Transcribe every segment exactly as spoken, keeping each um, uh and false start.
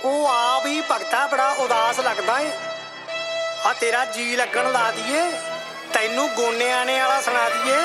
ਉਹ ਆ ਵੀ ਭਗਤਾ ਬੜਾ ਉਦਾਸ ਲੱਗਦਾ ਏ। ਆ ਤੇਰਾ ਜੀ ਲੱਗਣ ਲਾ ਦਈਏ, ਤੈਨੂੰ ਗੋਨੇ ਆਣੇ ਵਾਲਾ ਸੁਣਾ ਦਈਏ।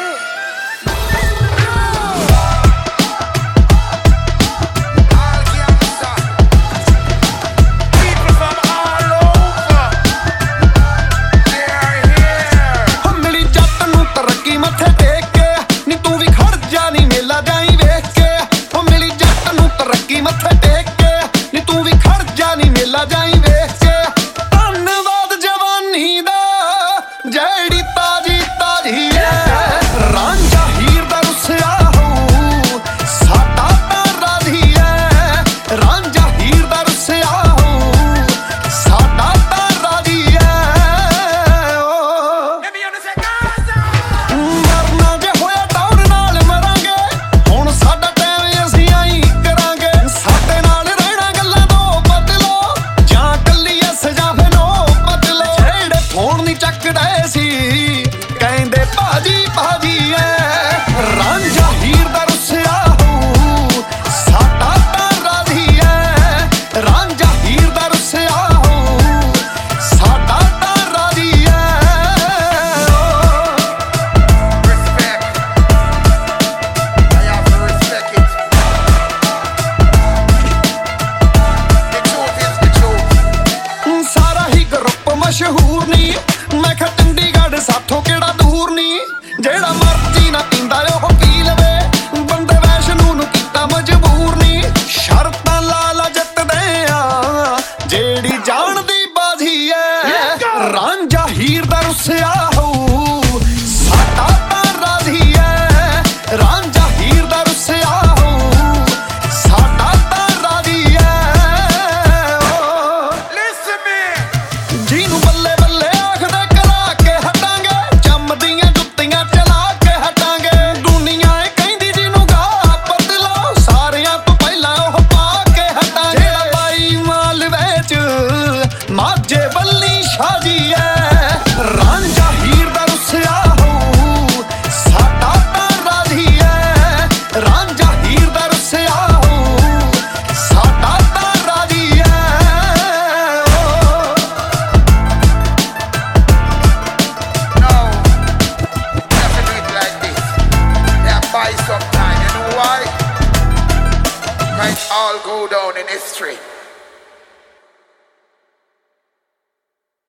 ਜਿਹੜੀ ਤਾਜੀ ਤਾਜੀ ਐ ਰਾਂਝਾ ਹੀਰ ਦਾ ਰੁੱਸਿਆ ਹੋਊ ਸਾਡਾ ਤਾਂ ਰਾਧੀ ਐ। ਰਾਂਝਾ ਹੀਰ ਦਾ ਰੁੱਸਿਆ ਹੋਊ ਸਾਡਾ ਤਾਂ ਰਾਧੀ ਐ। ਮਰਨਾ ਜੇ ਹੋਇਆ ਦੌੜ ਨਾਲ ਮਰਾਂਗੇ, ਹੁਣ ਸਾਡਾ ਟਾਈਮ ਅਸੀਂ ਆਈ ਕਰਾਂਗੇ। ਸਾਡੇ ਨਾਲ ਰਹਿਣਾ ਗੱਲਾਂ ਤੋਂ ਬਦਲੋ, ਜਾਂ ਕੱਲੀ ਐਸ ਜਾਂ ਫਿਰ ਨੋ ਬਦਲੋ। ਜਿਹੜੇ ਫੋਨ ਨਹੀਂ ਚੱਕਦੇ ਕਹਿੰਦੇ ਭਾਜੀ ਭਾਜੀ ਐ। ਰਾਂਝਾ ਹੀਰ ਦਾ ਰੁੱਸਿਆ ਹੋਊ ਸਾਡਾ ਤਾਂ ਰਾਧੀ ਐ। ਰਾਂਝਾ ਹੀਰ ਦਾ ਰੁੱਸਿਆ ਹੋਊ ਸਾਡਾ ਤਾਂ ਰਾਧੀ ਐ। ਸਾਰਾ ਹੀ ਗਰੁੱਪ ਮਸ਼ਹੂਰ ਨੀ, ਮੈਂ ਕਿਹਾ ਚੰਡੀਗੜ੍ਹ ਸਾਥੋਂ ਕਿਹੜਾ ਦੂਰ ਨੀ। ਜਿਹੜਾ ਮਰਜ਼ੀ ਨਾ ਪੀਂਦਾ ਉਹ ਪੀ ਲਵੇ, ਬੰਦੇ ਵੈਸ਼ਨੂੰ ਨੂੰ ਕੀਤਾ ਮਜਬੂਰ ਨੀ। ਸ਼ਰਤਾਂ ਲਾ ਲਾ ਜਿੱਤਦੇ ਆ ਜਿਹੜੀ ਜਾਣ ਦੀ ਬਾਜ਼ੀ ਐ। ਰਾਂਝਾ ਹੀਰ ਦਾ ਰੁੱਸਿਆ ਹੋਊ ਸਾਡਾ ਤਾਂ ਰਾਧੀ ਐ। ਰਾਂਝਾ ਹੀਰ ਦਾ ਰੁੱਸਿਆ ਹੋਊ ਸਾਡਾ ਤਾਂ ਰਾਧੀ ਐ। ਜਿਹਨੂੰ ਬੱਲੇ ਬੱਲੇ ਆਖਦੇ ਕਲਾ ਕੇ ਹਟਾਂਗੇ, ਜੰਮਦੀਆਂ ਜੁੱਤੀਆਂ ਚਲਾ ਕੇ ਹਟਾਂਗੇ। ਦੁਨੀਆ ਇਹ ਕਹਿੰਦੀ ਜਿਹਨੂੰ ਗਾ ਬਦਲੋ, ਸਾਰਿਆਂ ਤੋਂ ਪਹਿਲਾਂ ਉਹ ਪਾ ਕੇ ਹਟਾਂਗੇ। ਜਿਹੜਾ ਬਾਈ ਮਾਲ ਵਿੱਚ ਮਾਝੇ ਬੱਲੀ ਸ਼ਾਜੀ ਐ। ਰਾਂਝਾ ਹੀਰ ਦਾ ਰੁੱਸਿਆ ਹੋਊ ਸਾਡਾ ਤਾਂ ਰਾਧੀ ਐ। ਰਾਂਝਾ ਹੀਰ ਦਾ ਰੁੱਸਿਆ ਹੋਊ ਸਾਡਾ ਤਾਂ ਰਾਧੀ ਐ। Buy some time, you know why? Might all go down in history.